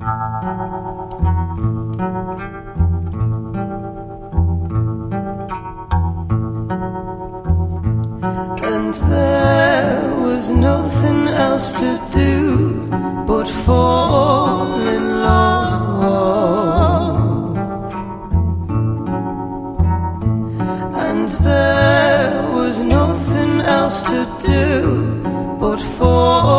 And there was nothing else to do but fall in love. And there was nothing else to do but fall